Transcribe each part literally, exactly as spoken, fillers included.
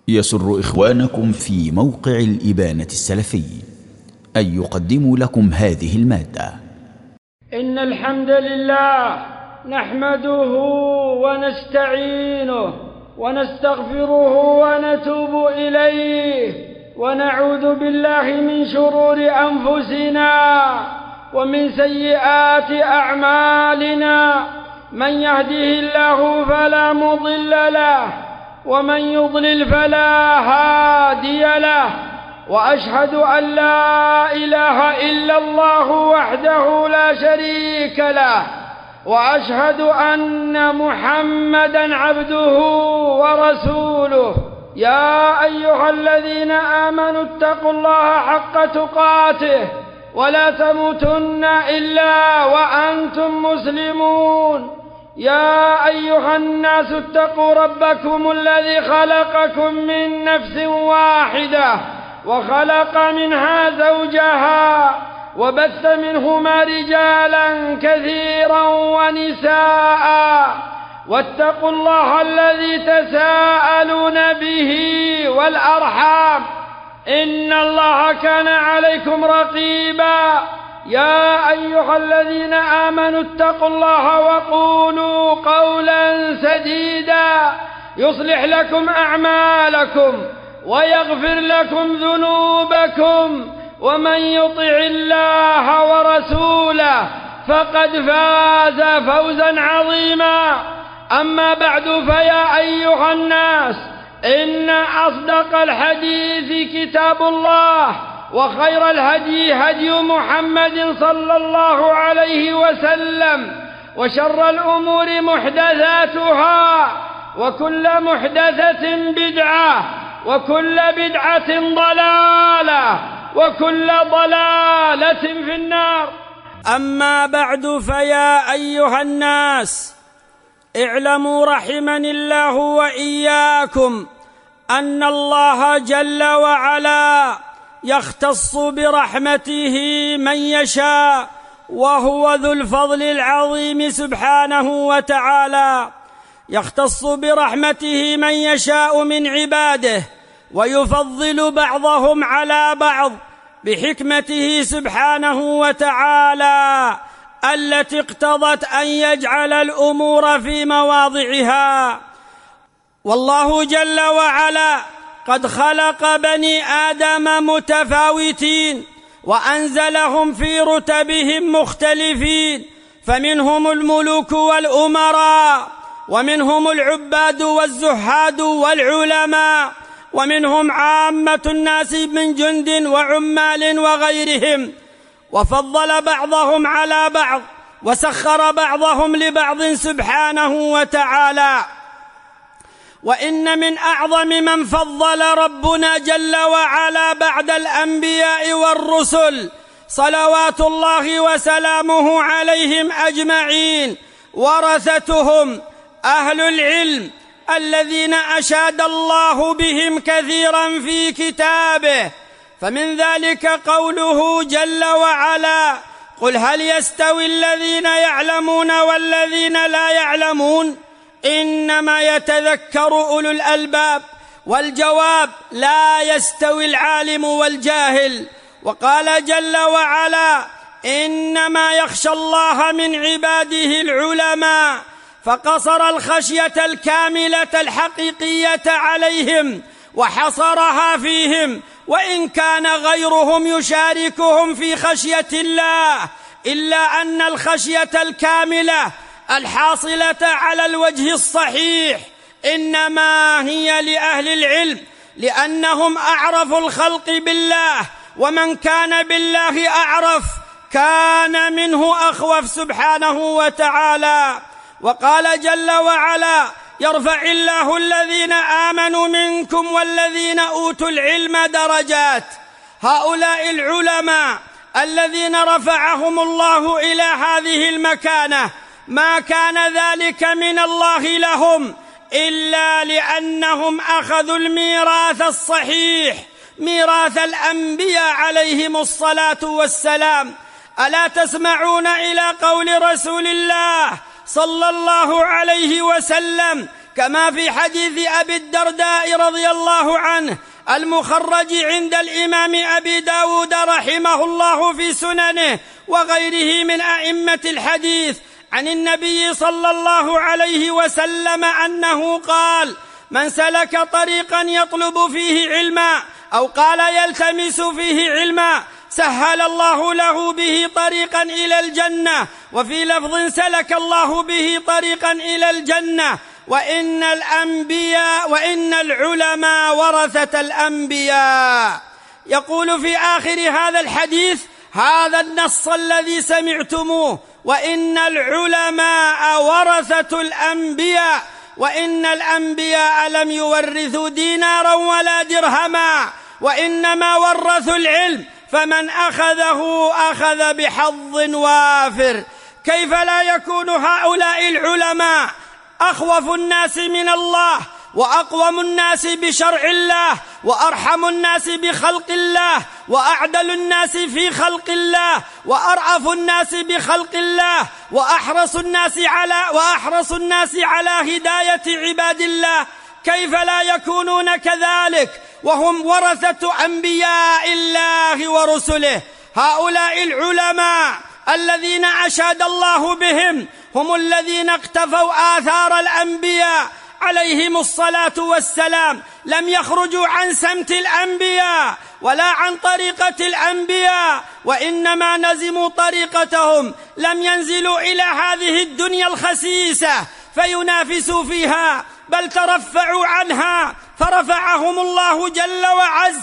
يسر إخوانكم في موقع الإبانة السلفي أن يقدموا لكم هذه المادة. إن الحمد لله نحمده ونستعينه ونستغفره ونتوب إليه، ونعوذ بالله من شرور أنفسنا ومن سيئات أعمالنا. من يهده الله فلا مضل له، ومن يضلل فلا هادي له، وأشهد أن لا إله إلا الله وحده لا شريك له، وأشهد أن محمدًا عبده ورسوله. يا أيها الذين آمنوا اتقوا الله حق تقاته ولا تموتن إلا وأنتم مسلمون. يا أيها الناس اتقوا ربكم الذي خلقكم من نفس واحدة وخلق منها زوجها وبث منهما رجالا كثيرا ونساء، واتقوا الله الذي تساءلون به والأرحام إن الله كان عليكم رقيبا. يا أيها الذين آمنوا اتقوا الله وقولوا قولا سديدا يصلح لكم أعمالكم ويغفر لكم ذنوبكم، ومن يطع الله ورسوله فقد فاز فوزا عظيما. أما بعد، فيا أيها الناس، إن أصدق الحديث كتاب الله، وخير الهدي هدي محمد صلى الله عليه وسلم، وشر الأمور محدثاتها، وكل محدثة بدعة، وكل بدعة ضلالة، وكل ضلالة في النار. أما بعد، فيا أيها الناس، اعلموا رحمني الله وإياكم أن الله جل وعلا يختص برحمته من يشاء، وهو ذو الفضل العظيم سبحانه وتعالى. يختص برحمته من يشاء من عباده، ويفضل بعضهم على بعض بحكمته سبحانه وتعالى التي اقتضت أن يجعل الأمور في مواضعها. والله جل وعلا قد خلق بني آدم متفاوتين، وأنزلهم في رتبهم مختلفين، فمنهم الملوك والأمراء، ومنهم العباد والزهاد والعلماء، ومنهم عامة الناس من جند وعمال وغيرهم، وفضل بعضهم على بعض، وسخر بعضهم لبعض سبحانه وتعالى. وإن من أعظم من فضل ربنا جل وعلا بعد الأنبياء والرسل صلوات الله وسلامه عليهم أجمعين ورثتهم أهل العلم الذين أشاد الله بهم كثيرا في كتابه. فمن ذلك قوله جل وعلا: قل هل يستوي الذين يعلمون والذين لا يعلمون إنما يتذكر أولو الألباب. والجواب: لا يستوي العالم والجاهل. وقال جل وعلا: إنما يخشى الله من عباده العلماء، فقصر الخشية الكاملة الحقيقية عليهم وحصرها فيهم، وإن كان غيرهم يشاركهم في خشية الله، إلا أن الخشية الكاملة الحاصلة على الوجه الصحيح إنما هي لأهل العلم، لأنهم أعرف الخلق بالله، ومن كان بالله أعرف كان منه أخوف سبحانه وتعالى. وقال جل وعلا: يرفع الله الذين آمنوا منكم والذين أوتوا العلم درجات. هؤلاء العلماء الذين رفعهم الله إلى هذه المكانة ما كان ذلك من الله لهم إلا لأنهم أخذوا الميراث الصحيح، ميراث الأنبياء عليهم الصلاة والسلام. ألا تسمعون إلى قول رسول الله صلى الله عليه وسلم كما في حديث أبي الدرداء رضي الله عنه المخرج عند الإمام أبي داود رحمه الله في سننه وغيره من أئمة الحديث عن النبي صلى الله عليه وسلم أنه قال: من سلك طريقا يطلب فيه علما أو قال يلتمس فيه علما سهل الله له به طريقا إلى الجنة، وفي لفظ سلك الله به طريقا إلى الجنة. وإن الأنبياء وإن العلماء ورثة الأنبياء. يقول في آخر هذا الحديث هذا النص الذي سمعتموه: وإن العلماء ورثة الأنبياء، وإن الأنبياء لم يورثوا دينارا ولا درهما، وإنما ورثوا العلم، فمن أخذه أخذ بحظ وافر. كيف لا يكون هؤلاء العلماء أخوف الناس من الله، وأقوم الناس بشرع الله، وأرحم الناس بخلق الله، وأعدل الناس في خلق الله، وأرأف الناس بخلق الله، وأحرص الناس على وأحرص الناس على هداية عباد الله؟ كيف لا يكونون كذلك وهم ورثة أنبياء الله ورسله؟ هؤلاء العلماء الذين أشاد الله بهم هم الذين اقتفوا آثار الأنبياء عليهم الصلاة والسلام، لم يخرجوا عن سمت الأنبياء ولا عن طريقة الأنبياء، وإنما نزموا طريقتهم، لم ينزلوا إلى هذه الدنيا الخسيسة فينافسوا فيها، بل ترفعوا عنها فرفعهم الله جل وعز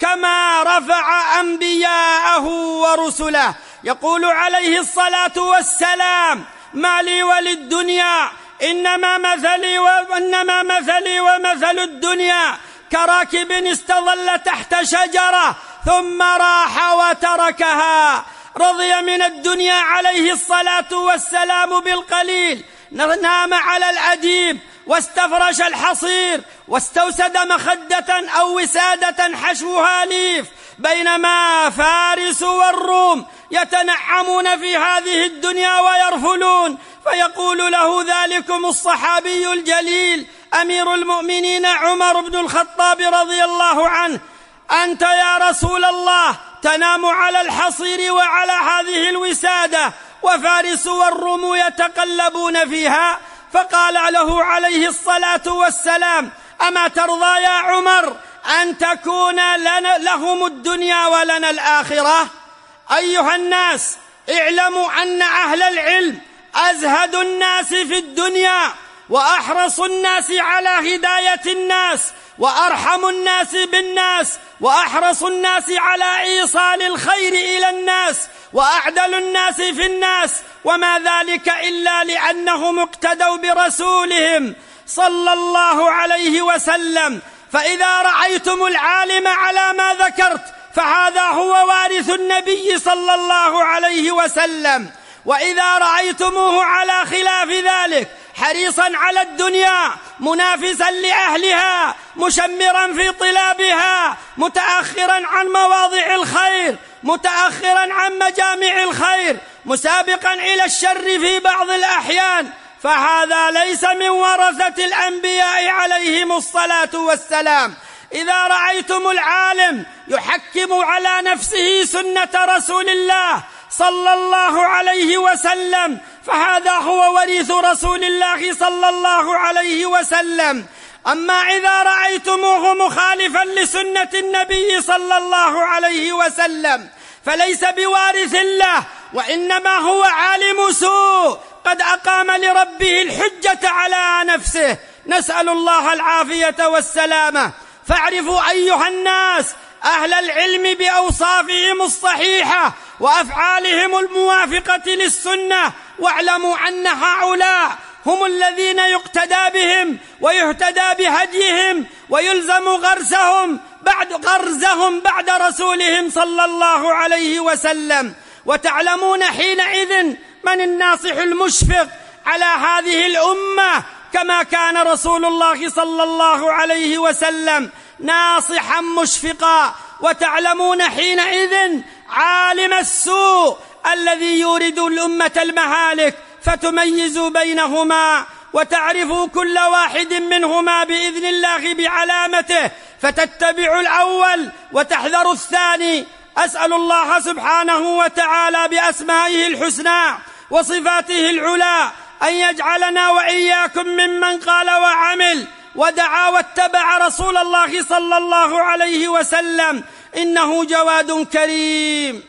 كما رفع أنبياءه ورسله. يقول عليه الصلاة والسلام: ما لي وللدنيا إنما مثلي وإنما مثلي ومثل الدنيا كراكب استظل تحت شجرة ثم راح وتركها. رضي من الدنيا عليه الصلاة والسلام بالقليل، نام على الأديم واستفرش الحصير واستوسد مخدة أو وسادة حشوها ليف، بينما فارس والروم يتنعمون في هذه الدنيا ويرفلون. فيقول له ذلكم الصحابي الجليل أمير المؤمنين عمر بن الخطاب رضي الله عنه: أنت يا رسول الله تنام على الحصير وعلى هذه الوسادة، وفارس والروم يتقلبون فيها. فقال له عليه الصلاة والسلام: أما ترضى يا عمر أن تكون لنا لهم الدنيا ولنا الآخرة؟ أيها الناس، اعلموا أن أهل العلم أزهد الناس في الدنيا، وأحرص الناس على هداية الناس، وأرحم الناس بالناس، وأحرص الناس على إيصال الخير إلى الناس، وأعدل الناس في الناس، وما ذلك إلا لأنهم اقتدوا برسولهم صلى الله عليه وسلم. فإذا رأيتم العالم على ما ذكرت فهذا هو وارث النبي صلى الله عليه وسلم، وإذا رأيتموه على خلاف ذلك حريصا على الدنيا، منافسا لأهلها، مشمرا في طلابها، متأخرا عن مواضع الخير، متأخرا عن مجامع الخير، مسابقا إلى الشر في بعض الأحيان، فهذا ليس من ورثة الأنبياء عليهم الصلاة والسلام. إذا رأيتم العالم يحكم على نفسه سنة رسول الله صلى الله عليه وسلم فهذا هو وريث رسول الله صلى الله عليه وسلم. أما إذا رأيتموه مخالفا لسنة النبي صلى الله عليه وسلم فليس بوارث الله، وإنما هو عالم سوء قد أقام لربه الحجة على نفسه. نسأل الله العافية والسلامة. فاعرفوا أيها الناس أهل العلم بأوصافهم الصحيحة وأفعالهم الموافقة للسنة، واعلموا أن هؤلاء هم الذين يقتدى بهم ويهتدى بهديهم ويلزم غرسهم بعد غرزهم بعد رسولهم صلى الله عليه وسلم. وتعلمون حينئذ من الناصح المشفق على هذه الأمة، كما كان رسول الله صلى الله عليه وسلم ناصحا مشفقا. وتعلمون حينئذ عالم السوء الذي يورد الأمة المهالك، فتميزوا بينهما وتعرفوا كل واحد منهما بإذن الله بعلامته فتتبعوا الأول وتحذروا الثاني. أسأل الله سبحانه وتعالى بأسمائه الحسنى وصفاته العلى أن يجعلنا وإياكم ممن قال وعمل ودعا واتبع رسول الله صلى الله عليه وسلم، إنه جواد كريم.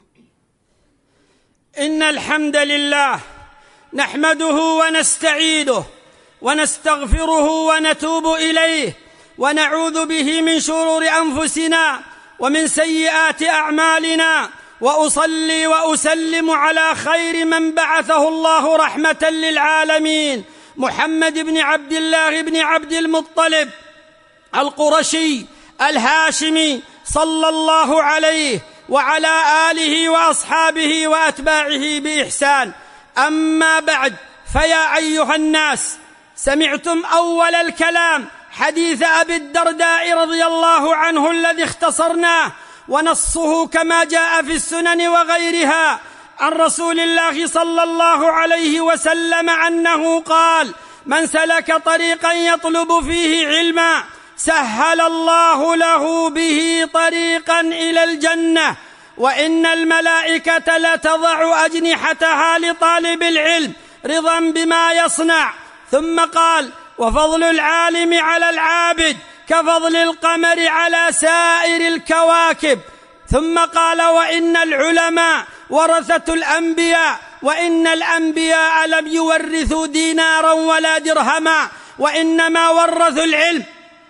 إن الحمد لله نحمده ونستعينه ونستغفره ونتوب إليه ونعوذ به من شرور أنفسنا ومن سيئات أعمالنا، وأصلي وأسلم على خير من بعثه الله رحمة للعالمين، محمد بن عبد الله بن عبد المطلب القرشي الهاشمي صلى الله عليه وعلى آله وأصحابه وأتباعه بإحسان. أما بعد، فيا أيها الناس، سمعتم أول الكلام حديث أبي الدرداء رضي الله عنه الذي اختصرناه، ونصه كما جاء في السنن وغيرها عن رسول الله صلى الله عليه وسلم أنه قال: من سلك طريقا يطلب فيه علما سهل الله له به طريقا إلى الجنة، وإن الملائكة لتضع أجنحتها لطالب العلم رضا بما يصنع. ثم قال: وفضل العالم على العابد كفضل القمر على سائر الكواكب. ثم قال: وإن العلماء ورثة الأنبياء، وإن الأنبياء لم يورثوا دينارا ولا درهما، وإنما ورثوا العلم،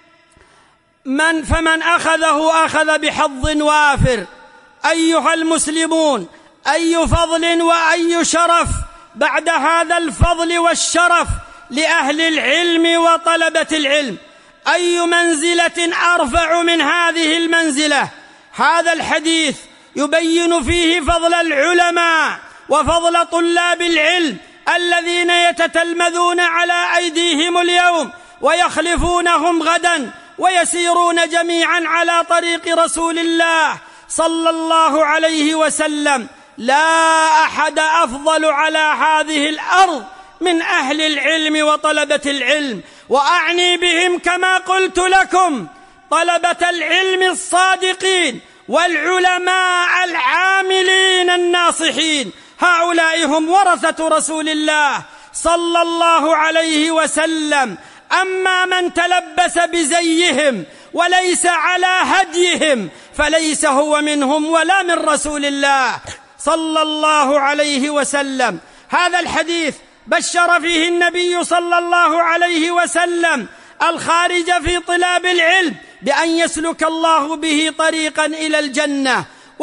من فمن أخذه أخذ بحظ وافر. أيها المسلمون، أي فضل وأي شرف بعد هذا الفضل والشرف لأهل العلم وطلبة العلم! أي منزلة أرفع من هذه المنزلة؟ هذا الحديث يبين فيه فضل العلماء وفضل طلاب العلم الذين يتتلمذون على أيديهم اليوم ويخلفونهم غدا، ويسيرون جميعا على طريق رسول الله صلى الله عليه وسلم. لا أحد أفضل على هذه الأرض من أهل العلم وطلبة العلم، وأعني بهم كما قلت لكم طلبة العلم الصادقين والعلماء العاملين الناصحين. هؤلاء هم ورثة رسول الله صلى الله عليه وسلم. أما من تلبس بزيهم وليس على هديهم فليس هو منهم ولا من رسول الله صلى الله عليه وسلم. هذا الحديث بشر فيه النبي صلى الله عليه وسلم الخارج في طلاب العلم بأن يسلك الله به طريقا إلى الجنة،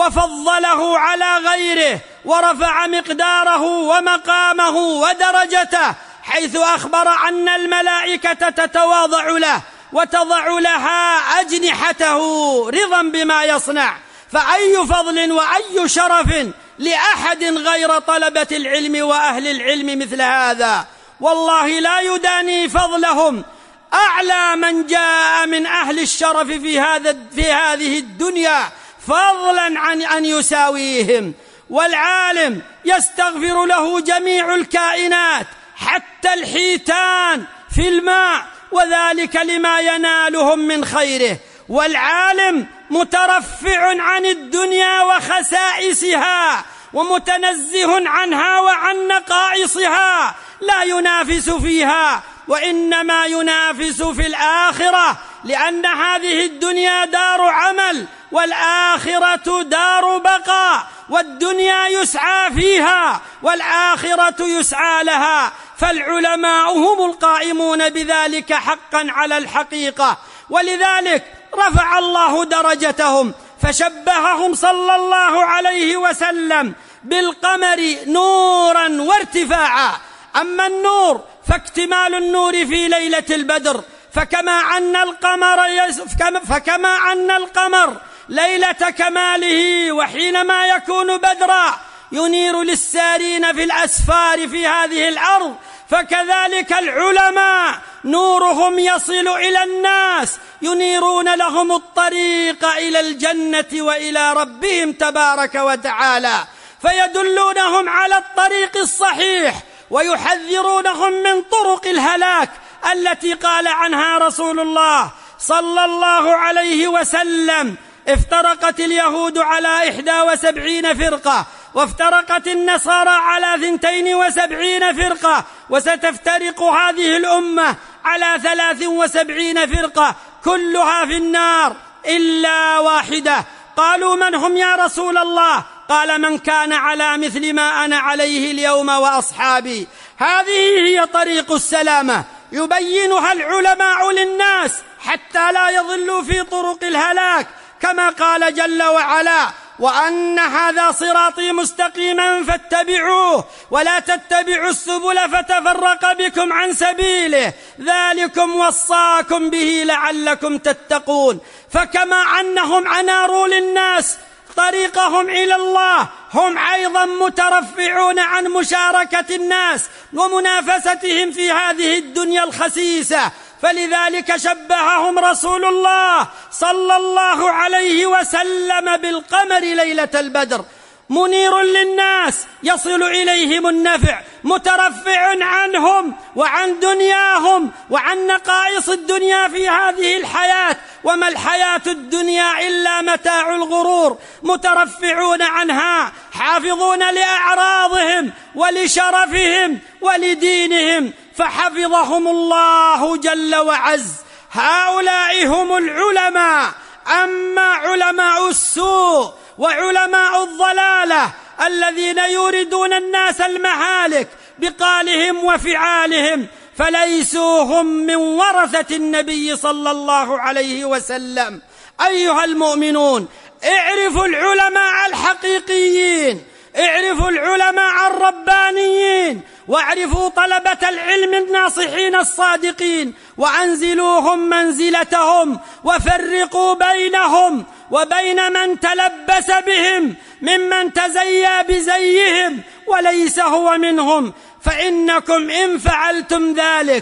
وفضله على غيره ورفع مقداره ومقامه ودرجته، حيث أخبر أن الملائكة تتواضع له وتضع لها أجنحته رضا بما يصنع. فأي فضل وأي شرف لأحد غير طلبة العلم وأهل العلم مثل هذا! والله لا يداني فضلهم أعلى من جاء من أهل الشرف في هذا في هذه الدنيا، فضلا عن أن يساويهم. والعالم يستغفر له جميع الكائنات حتى الحيتان في الماء، وذلك لما ينالهم من خيره. والعالم مترفع عن الدنيا وخسائسها ومتنزه عنها وعن نقائصها، لا ينافس فيها، وإنما ينافس في الآخرة، لأن هذه الدنيا دار عمل والآخرة دار بقاء، والدنيا يسعى فيها والآخرة يسعى لها. فالعلماء هم القائمون بذلك حقا على الحقيقة، ولذلك رفع الله درجتهم فشبههم صلى الله عليه وسلم بالقمر نورا وارتفاعا. أما النور فاكتمال النور في ليلة البدر، فكما أن القمر فكما أن القمر ليلة كماله وحينما يكون بدرا ينير للسارين في الأسفار في هذه الأرض، فكذلك العلماء نورهم يصل إلى الناس، ينيرون لهم الطريق إلى الجنة وإلى ربهم تبارك وتعالى، فيدلونهم على الطريق الصحيح ويحذرونهم من طرق الهلاك التي قال عنها رسول الله صلى الله عليه وسلم: افترقت اليهود على إحدى وسبعين فرقة، وافترقت النصارى على ثنتين وسبعين فرقة، وستفترق هذه الأمة على ثلاث وسبعين فرقة كلها في النار إلا واحدة. قالوا: من هم يا رسول الله؟ قال: من كان على مثل ما أنا عليه اليوم وأصحابي. هذه هي طريق السلامة يبينها العلماء للناس حتى لا يضلوا في طرق الهلاك، كما قال جل وعلا: وأن هذا صراطي مستقيما فاتبعوه ولا تتبعوا السبل فتفرق بكم عن سبيله ذلكم وصاكم به لعلكم تتقون. فكما أنهم أناروا للناس طريقهم إلى الله، هم أيضا مترفعون عن مشاركة الناس ومنافستهم في هذه الدنيا الخسيسة. فلذلك شبههم رسول الله صلى الله عليه وسلم بالقمر ليلة البدر، منير للناس يصل إليهم النفع، مترفع عنهم وعن دنياهم وعن نقائص الدنيا في هذه الحياة، وما الحياة الدنيا إلا متاع الغرور، مترفعون عنها، حافظون لأعراضهم ولشرفهم ولدينهم، فحفظهم الله جل وعز. هؤلاء هم العلماء. أما علماء السوء وعلماء الضلالة الذين يوردون الناس المهالك بقالهم وفعالهم فليسوا هم من ورثة النبي صلى الله عليه وسلم. أيها المؤمنون، اعرفوا العلماء الحقيقيين، اعرفوا العلماء الربانيين، واعرفوا طلبة العلم الناصحين الصادقين، وأنزلوهم منزلتهم، وفرقوا بينهم وبين من تلبس بهم ممن تزيى بزيهم وليس هو منهم، فإنكم إن فعلتم ذلك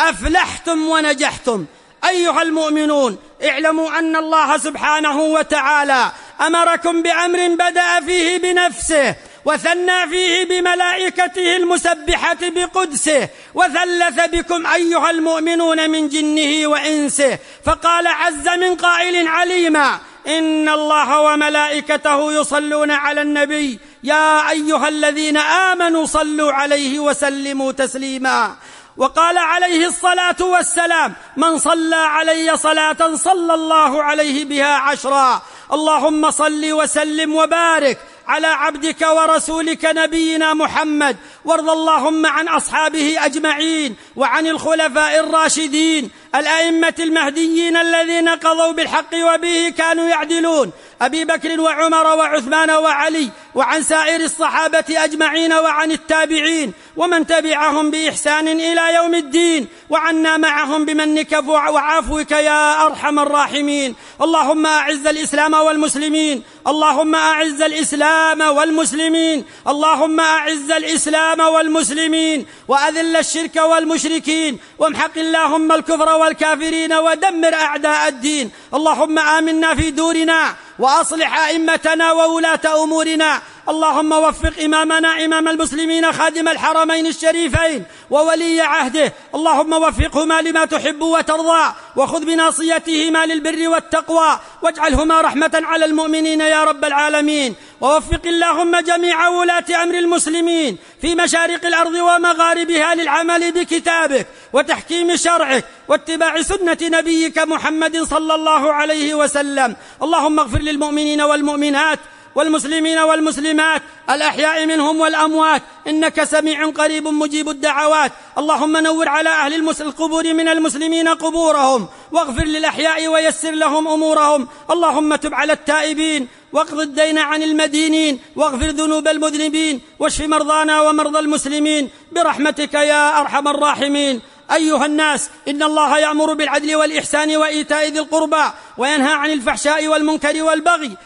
أفلحتم ونجحتم. أيها المؤمنون، اعلموا أن الله سبحانه وتعالى أمركم بأمر بدأ فيه بنفسه، وثنى فيه بملائكته المسبحة بقدسه، وثلث بكم أيها المؤمنون من جنه وإنسه، فقال عز من قائل عليما: إن الله وملائكته يصلون على النبي يا أيها الذين آمنوا صلوا عليه وسلموا تسليما. وقال عليه الصلاة والسلام: من صلى علي صلاة صلى الله عليه بها عشرا. اللهم صل وسلم وبارك على عبدك ورسولك نبينا محمد، وارض اللهم عن أصحابه أجمعين، وعن الخلفاء الراشدين الأئمة المهديين الذين قضوا بالحق وبه كانوا يعدلون، أبي بكر وعمر وعثمان وعلي، وعن سائر الصحابة أجمعين، وعن التابعين ومن تبعهم بإحسان إلى يوم الدين، وعنا معهم بمنك وعفوك يا أرحم الراحمين. اللهم أعز الإسلام والمسلمين، اللهم أعز الإسلام والمسلمين، اللهم أعز الإسلام والمسلمين، وأذل الشرك والمشركين، وامحق اللهم الكفر والكافرين، ودمر أعداء الدين. اللهم آمنا في دورنا، وأصلح أئمتنا وولاة أمورنا. اللهم وفق إمامنا إمام المسلمين خادم الحرمين الشريفين وولي عهده، اللهم وفقهما لما تحب وترضى، وخذ بناصيتهما للبر والتقوى، واجعلهما رحمة على المؤمنين يا رب العالمين. ووفق اللهم جميع ولاة أمر المسلمين في مشارق الأرض ومغاربها للعمل بكتابك وتحكيم شرعك واتباع سنة نبيك محمد صلى الله عليه وسلم. اللهم اغفر للمؤمنين والمؤمنات والمسلمين والمسلمات الأحياء منهم والأموات، إنك سميع قريب مجيب الدعوات. اللهم نور على أهل القبور من المسلمين قبورهم، واغفر للأحياء ويسر لهم أمورهم. اللهم تب على التائبين، واقض الدين عن المدينين، واغفر ذنوب المذنبين، واشف مرضانا ومرضى المسلمين برحمتك يا أرحم الراحمين. أيها الناس، إن الله يأمر بالعدل والإحسان وإيتاء ذي القربى، وينهى عن الفحشاء والمنكر والبغي،